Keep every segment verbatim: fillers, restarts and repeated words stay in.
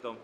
Cristo.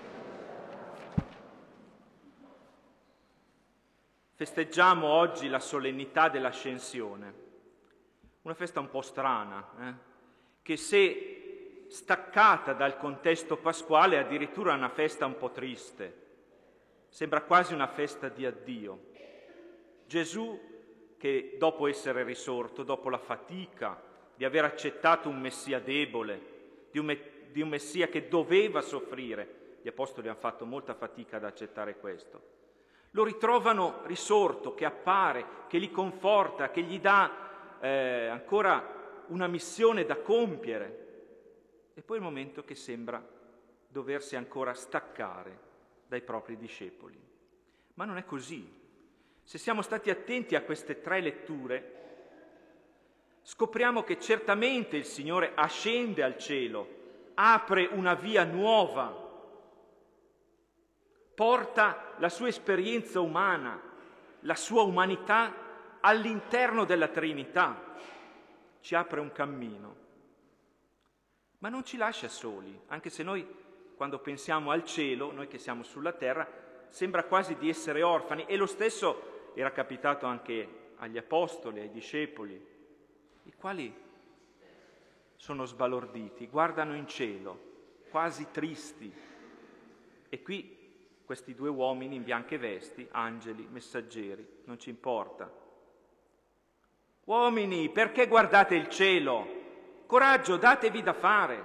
Festeggiamo oggi la solennità dell'Ascensione, una festa un po' strana, eh? che se staccata dal contesto pasquale è addirittura una festa un po' triste, sembra quasi una festa di addio. Gesù che dopo essere risorto, dopo la fatica di aver accettato un Messia debole, di un, me- di un Messia che doveva soffrire, gli Apostoli hanno fatto molta fatica ad accettare questo, lo ritrovano risorto, che appare, che li conforta, che gli dà eh, ancora una missione da compiere. E poi il momento che sembra doversi ancora staccare dai propri discepoli. Ma non è così. Se siamo stati attenti a queste tre letture, scopriamo che certamente il Signore ascende al cielo, apre una via nuova, porta la sua esperienza umana, la sua umanità all'interno della Trinità, ci apre un cammino, ma non ci lascia soli, anche se noi, quando pensiamo al cielo, noi che siamo sulla terra, sembra quasi di essere orfani, e lo stesso era capitato anche agli Apostoli, ai discepoli, i quali sono sbalorditi, guardano in cielo, quasi tristi. E qui questi due uomini in bianche vesti, angeli, messaggeri, non ci importa. Uomini, perché guardate il cielo? Coraggio, datevi da fare.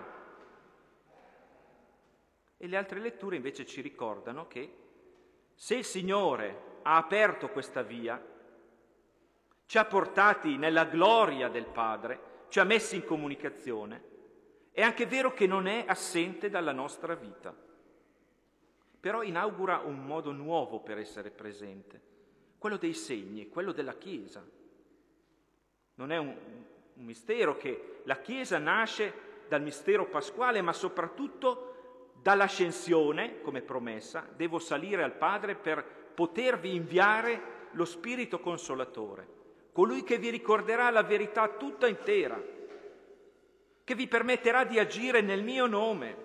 E le altre letture invece ci ricordano che se il Signore ha aperto questa via, ci ha portati nella gloria del Padre, ci ha messi in comunicazione, è anche vero che non è assente dalla nostra vita, però inaugura un modo nuovo per essere presente, quello dei segni, quello della Chiesa. Non è un, un mistero che la Chiesa nasce dal mistero pasquale, ma soprattutto dall'ascensione, come promessa: devo salire al Padre per potervi inviare lo Spirito Consolatore, colui che vi ricorderà la verità tutta intera, che vi permetterà di agire nel mio nome,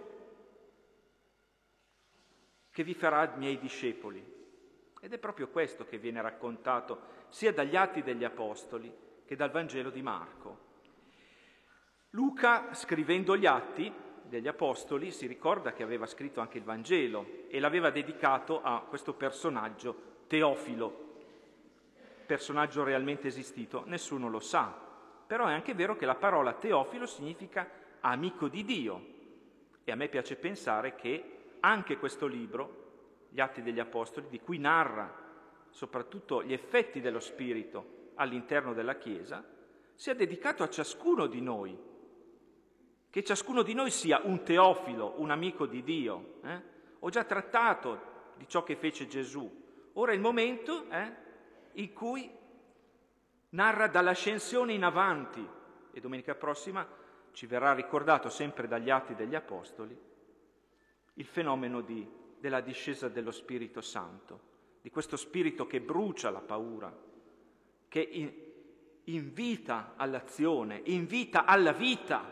che vi farà miei discepoli. Ed è proprio questo che viene raccontato sia dagli Atti degli Apostoli che dal Vangelo di Marco. Luca, scrivendo gli Atti degli Apostoli, si ricorda che aveva scritto anche il Vangelo e l'aveva dedicato a questo personaggio Teofilo, personaggio realmente esistito, nessuno lo sa, però è anche vero che la parola Teofilo significa amico di Dio, e a me piace pensare che anche questo libro, gli Atti degli Apostoli, di cui narra soprattutto gli effetti dello Spirito all'interno della Chiesa, sia dedicato a ciascuno di noi, che ciascuno di noi sia un Teofilo, un amico di Dio. Eh? Ho già trattato di ciò che fece Gesù, ora è il momento eh, in cui narra dall'ascensione in avanti, e domenica prossima ci verrà ricordato sempre dagli Atti degli Apostoli il fenomeno di, della discesa dello Spirito Santo, di questo Spirito che brucia la paura, che in, invita all'azione, invita alla vita.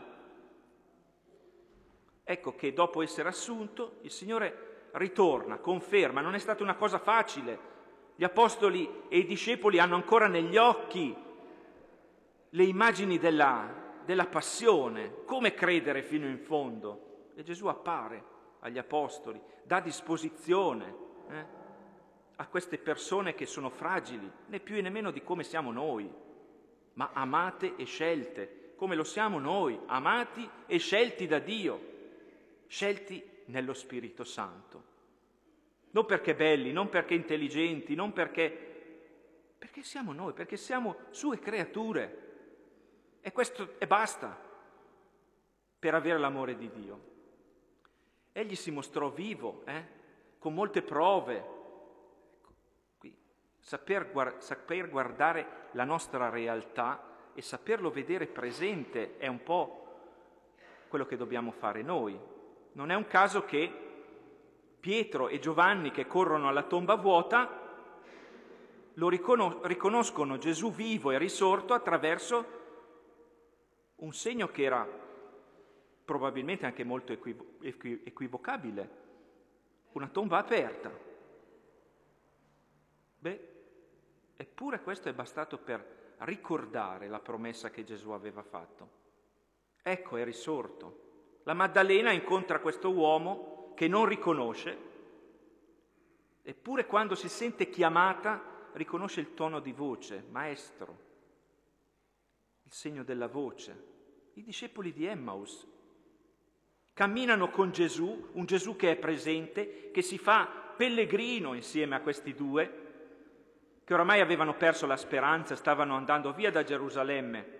Ecco che dopo essere assunto il Signore ritorna, conferma, non è stata una cosa facile. Gli Apostoli e i discepoli hanno ancora negli occhi le immagini della, della passione, come credere fino in fondo. E Gesù appare agli Apostoli, dà disposizione eh, a queste persone che sono fragili, né più né meno di come siamo noi, ma amate e scelte, come lo siamo noi, amati e scelti da Dio, scelti nello Spirito Santo. Non perché belli, non perché intelligenti, non perché... perché siamo noi, perché siamo sue creature. E questo e basta per avere l'amore di Dio. Egli si mostrò vivo, eh, con molte prove. Qui, saper, guard- saper guardare la nostra realtà e saperlo vedere presente è un po' quello che dobbiamo fare noi. Non è un caso che Pietro e Giovanni, che corrono alla tomba vuota, lo riconos- riconoscono Gesù vivo e risorto attraverso un segno che era probabilmente anche molto equivo- equi- equivocabile. una tomba aperta. Beh, eppure questo è bastato per ricordare la promessa che Gesù aveva fatto. Ecco, è risorto. La Maddalena incontra questo uomo che non riconosce, eppure quando si sente chiamata riconosce il tono di voce, maestro, il segno della voce. I discepoli di Emmaus camminano con Gesù, un Gesù che è presente, che si fa pellegrino insieme a questi due, che oramai avevano perso la speranza, stavano andando via da Gerusalemme.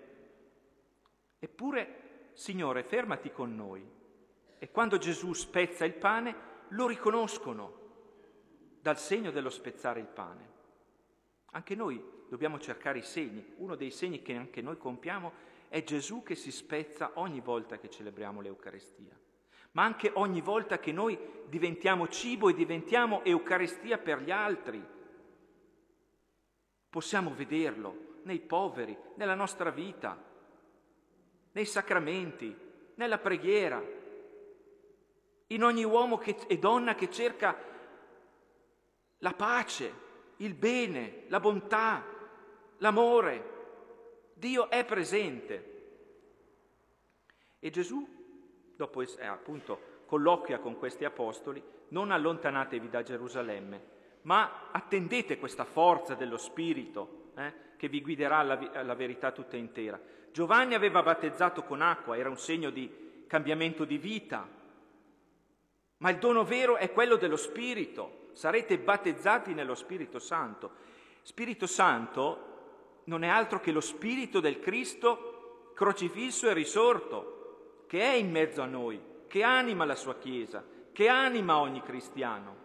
Eppure, Signore, fermati con noi. E quando Gesù spezza il pane, lo riconoscono dal segno dello spezzare il pane. Anche noi dobbiamo cercare i segni. Uno dei segni che anche noi compiamo è Gesù che si spezza ogni volta che celebriamo l'Eucaristia, ma anche ogni volta che noi diventiamo cibo e diventiamo Eucaristia per gli altri. Possiamo vederlo nei poveri, nella nostra vita, nei sacramenti, nella preghiera, in ogni uomo che, e donna che cerca la pace, il bene, la bontà, l'amore. Dio è presente. E Gesù, dopo eh, appunto colloquia con questi apostoli, non allontanatevi da Gerusalemme, ma attendete questa forza dello Spirito eh, che vi guiderà alla, alla verità tutta intera. Giovanni aveva battezzato con acqua, era un segno di cambiamento di vita, ma il dono vero è quello dello Spirito. Sarete battezzati nello Spirito Santo. Spirito Santo non è altro che lo Spirito del Cristo crocifisso e risorto, che è in mezzo a noi, che anima la sua Chiesa, che anima ogni cristiano.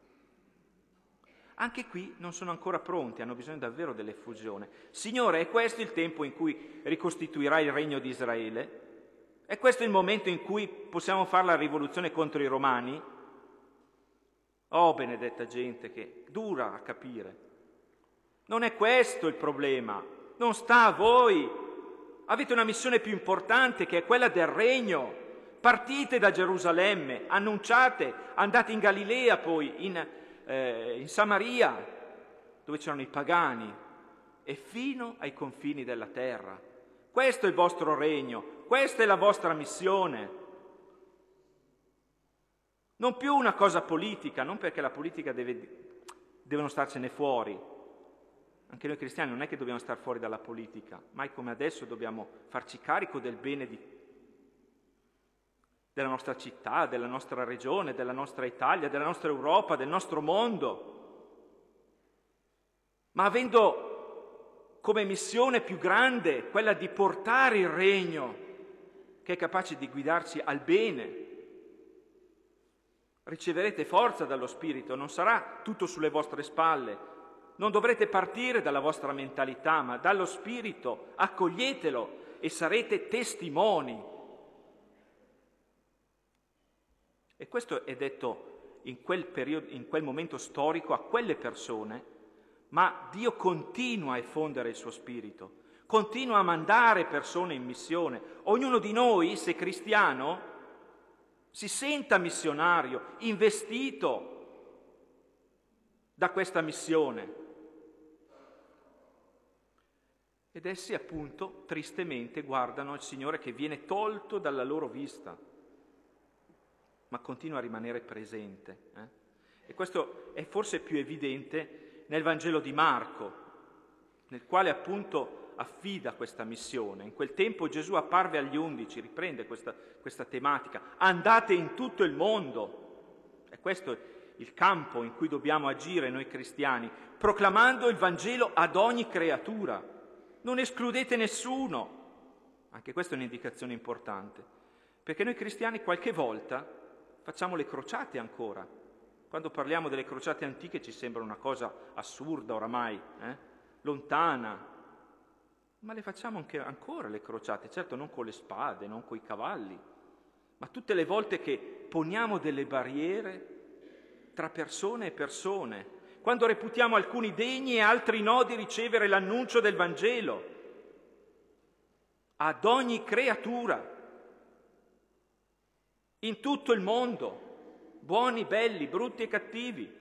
Anche qui non sono ancora pronti, hanno bisogno davvero dell'effusione. Signore, è questo il tempo in cui ricostituirai il regno di Israele? È questo il momento in cui possiamo fare la rivoluzione contro i romani? Oh, benedetta gente, che dura a capire. Non è questo il problema, non sta a voi. Avete una missione più importante che è quella del regno. Partite da Gerusalemme, annunciate, andate in Galilea poi, in, eh, in Samaria, dove c'erano i pagani, e fino ai confini della terra. Questo è il vostro regno, questa è la vostra missione. Non più una cosa politica, non perché la politica deve, devono starcene fuori. Anche noi cristiani non è che dobbiamo star fuori dalla politica, mai come adesso dobbiamo farci carico del bene di, della nostra città, della nostra regione, della nostra Italia, della nostra Europa, del nostro mondo. Ma avendo come missione più grande quella di portare il regno, che è capace di guidarci al bene, riceverete forza dallo Spirito, non sarà tutto sulle vostre spalle, non dovrete partire dalla vostra mentalità, ma dallo Spirito, accoglietelo e sarete testimoni. E questo è detto in quel periodo, in quel momento storico a quelle persone, ma Dio continua a effondere il suo Spirito, continua a mandare persone in missione. Ognuno di noi, se cristiano, si senta missionario, investito da questa missione. Ed essi appunto tristemente guardano il Signore che viene tolto dalla loro vista, ma continua a rimanere presente. Eh? E questo è forse più evidente nel Vangelo di Marco, nel quale appunto affida questa missione. In quel tempo Gesù apparve agli undici, riprende questa, questa tematica, andate in tutto il mondo. E questo è il campo in cui dobbiamo agire noi cristiani, proclamando il Vangelo ad ogni creatura. Non escludete nessuno. Anche questa è un'indicazione importante, perché noi cristiani qualche volta facciamo le crociate ancora. Quando parliamo delle crociate antiche ci sembra una cosa assurda oramai, eh? lontana, ma le facciamo anche ancora le crociate, certo non con le spade, non con i cavalli, ma tutte le volte che poniamo delle barriere tra persone e persone, quando reputiamo alcuni degni e altri no di ricevere l'annuncio del Vangelo ad ogni creatura, in tutto il mondo. buoni, belli, brutti e cattivi.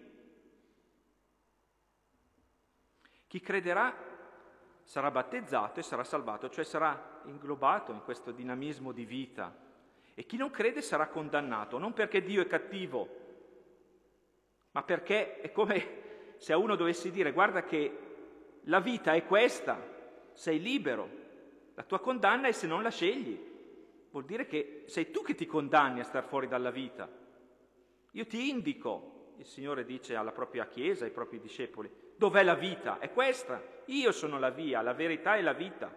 Chi crederà sarà battezzato e sarà salvato, cioè sarà inglobato in questo dinamismo di vita. E chi non crede sarà condannato, non perché Dio è cattivo, ma perché è come se a uno dovessi dire: guarda che la vita è questa, sei libero, la tua condanna è se non la scegli. Vuol dire che sei tu che ti condanni a star fuori dalla vita. Io ti indico, il Signore dice alla propria Chiesa, ai propri discepoli, dov'è la vita? È questa. Io sono la via, la verità e la vita.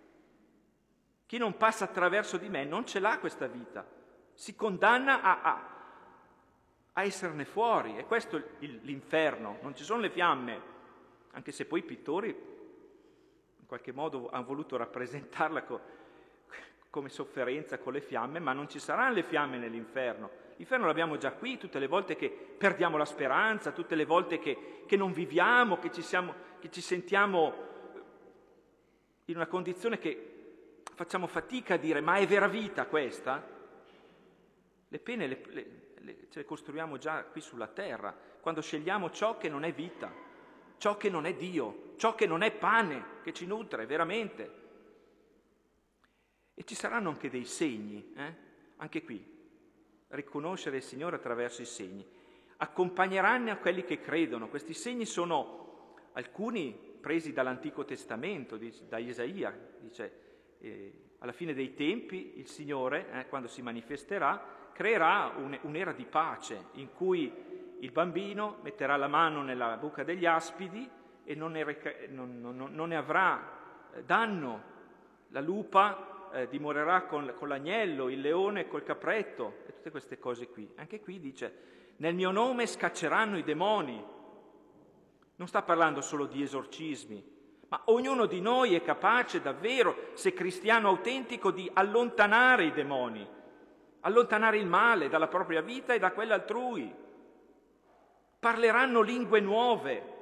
Chi non passa attraverso di me non ce l'ha questa vita. Si condanna a, a, a esserne fuori. E questo è il, l'inferno. Non ci sono le fiamme, anche se poi i pittori in qualche modo hanno voluto rappresentarla co, come sofferenza con le fiamme, ma non ci saranno le fiamme nell'inferno. L'inferno l'abbiamo già qui, tutte le volte che perdiamo la speranza, tutte le volte che, che non viviamo, che ci, siamo, che ci sentiamo in una condizione che facciamo fatica a dire: ma è vera vita questa? Le pene le, le, le, ce le costruiamo già qui sulla terra, quando scegliamo ciò che non è vita, ciò che non è Dio, ciò che non è pane, che ci nutre veramente. E ci saranno anche dei segni, eh? Anche qui. Riconoscere il Signore attraverso i segni. Accompagneranno a quelli che credono. Questi segni sono alcuni presi dall'Antico Testamento, da Isaia. Dice, eh, alla fine dei tempi il Signore, eh, quando si manifesterà, creerà un, un'era di pace in cui il bambino metterà la mano nella buca degli aspidi e non ne, reca- non, non, non ne avrà danno. La lupa Eh, dimorerà con, con l'agnello, il leone col capretto e tutte queste cose qui. Anche qui dice: nel mio nome scacceranno i demoni. Non sta parlando solo di esorcismi, ma ognuno di noi è capace davvero, se cristiano autentico, di allontanare i demoni, allontanare il male dalla propria vita e da quella altrui. Parleranno lingue nuove,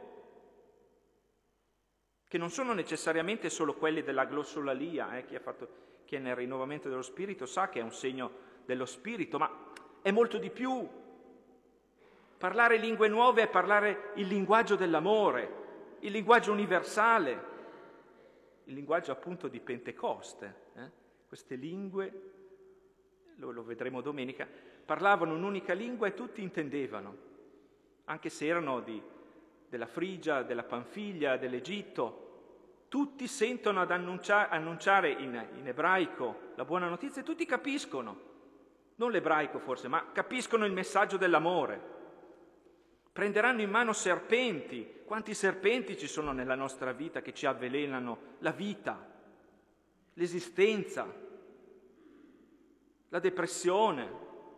che non sono necessariamente solo quelle della glossolalia. Eh, chi ha fatto Chi è nel rinnovamento dello Spirito sa che è un segno dello Spirito, ma è molto di più. Parlare lingue nuove è parlare il linguaggio dell'amore, il linguaggio universale, il linguaggio appunto di Pentecoste. Eh? Queste lingue, lo, lo vedremo domenica, parlavano un'unica lingua e tutti intendevano, anche se erano di, della Frigia, della Panfilia, dell'Egitto. Tutti sentono ad annunciare, annunciare in, in ebraico la buona notizia e tutti capiscono, non l'ebraico forse, ma capiscono il messaggio dell'amore. Prenderanno in mano serpenti. Quanti serpenti ci sono nella nostra vita che ci avvelenano la vita, l'esistenza, la depressione,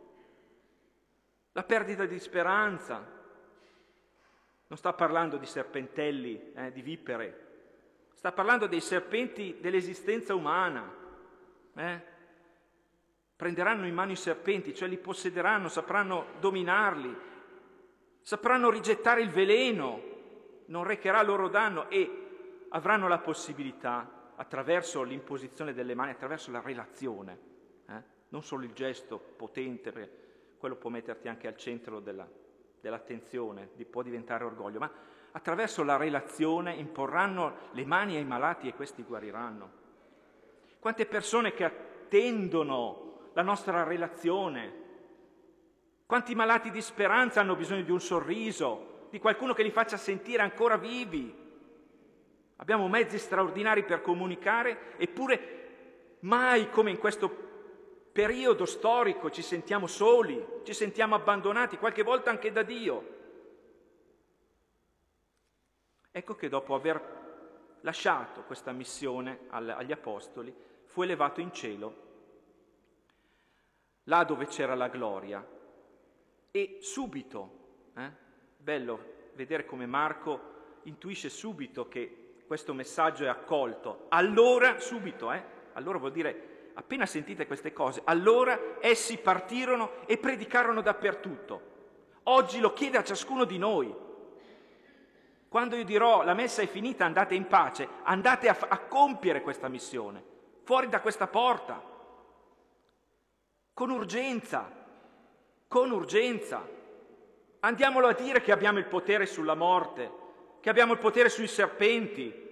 la perdita di speranza. Non sta parlando di serpentelli, eh, di vipere. Sta parlando dei serpenti dell'esistenza umana. Eh? Prenderanno in mano i serpenti, cioè li possederanno, sapranno dominarli, sapranno rigettare il veleno, non recherà loro danno e avranno la possibilità, attraverso l'imposizione delle mani, attraverso la relazione, eh? Non solo il gesto potente, perché quello può metterti anche al centro della, dell'attenzione, può diventare orgoglio, ma attraverso la relazione imporranno le mani ai malati e questi guariranno. Quante persone che attendono la nostra relazione, quanti malati di speranza hanno bisogno di un sorriso, di qualcuno che li faccia sentire ancora vivi. Abbiamo mezzi straordinari per comunicare, eppure mai come in questo periodo storico ci sentiamo soli, ci sentiamo abbandonati, qualche volta anche da Dio. Ecco che dopo aver lasciato questa missione agli apostoli, fu elevato in cielo, là dove c'era la gloria, e subito, eh, bello vedere come Marco intuisce subito che questo messaggio è accolto, allora, subito, eh, allora vuol dire, appena sentite queste cose, allora essi partirono e predicarono dappertutto. Oggi lo chiede a ciascuno di noi. Quando io dirò la messa è finita, andate in pace, andate a, a compiere questa missione, fuori da questa porta, con urgenza, con urgenza. Andiamolo a dire che abbiamo il potere sulla morte, che abbiamo il potere sui serpenti,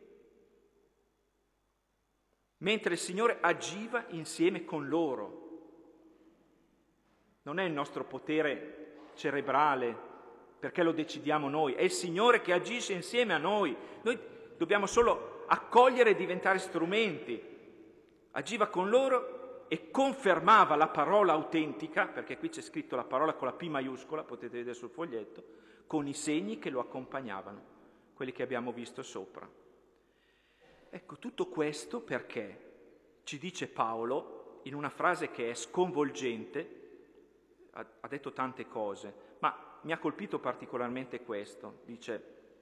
mentre il Signore agiva insieme con loro. Non è il nostro potere cerebrale, perché lo decidiamo noi, è il Signore che agisce insieme a noi. Noi dobbiamo solo accogliere e diventare strumenti. Agiva con loro e confermava la parola autentica, perché qui c'è scritto la parola con la P maiuscola, potete vedere sul foglietto, con i segni che lo accompagnavano, quelli che abbiamo visto sopra. Ecco, tutto questo perché ci dice Paolo, in una frase che è sconvolgente, ha, ha detto tante cose, ma mi ha colpito particolarmente questo, dice,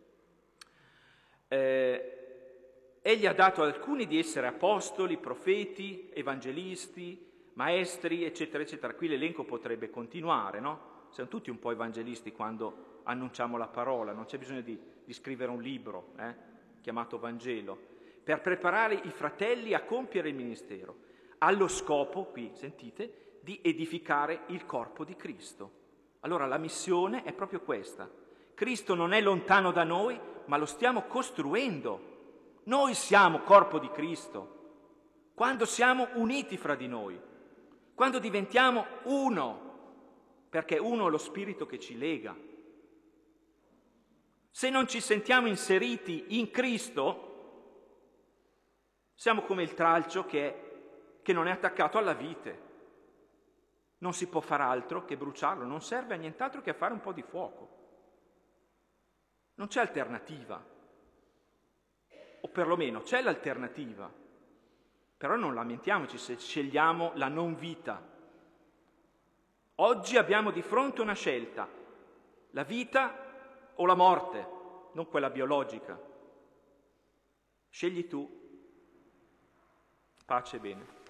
eh, egli ha dato ad alcuni di essere apostoli, profeti, evangelisti, maestri, eccetera, eccetera. Qui l'elenco potrebbe continuare, no? Siamo tutti un po' evangelisti quando annunciamo la parola, non c'è bisogno di, di scrivere un libro, eh, chiamato Vangelo, per preparare i fratelli a compiere il ministero, allo scopo, qui sentite, di edificare il corpo di Cristo. Allora la missione è proprio questa. Cristo non è lontano da noi, ma lo stiamo costruendo. Noi siamo corpo di Cristo, quando siamo uniti fra di noi, quando diventiamo uno, perché uno è lo spirito che ci lega. Se non ci sentiamo inseriti in Cristo, siamo come il tralcio che, è, che non è attaccato alla vite. Non si può fare altro che bruciarlo, non serve a nient'altro che a fare un po' di fuoco. Non c'è alternativa. O perlomeno c'è l'alternativa, però non lamentiamoci se scegliamo la non vita. Oggi abbiamo di fronte una scelta, la vita o la morte, non quella biologica. Scegli tu, pace e bene.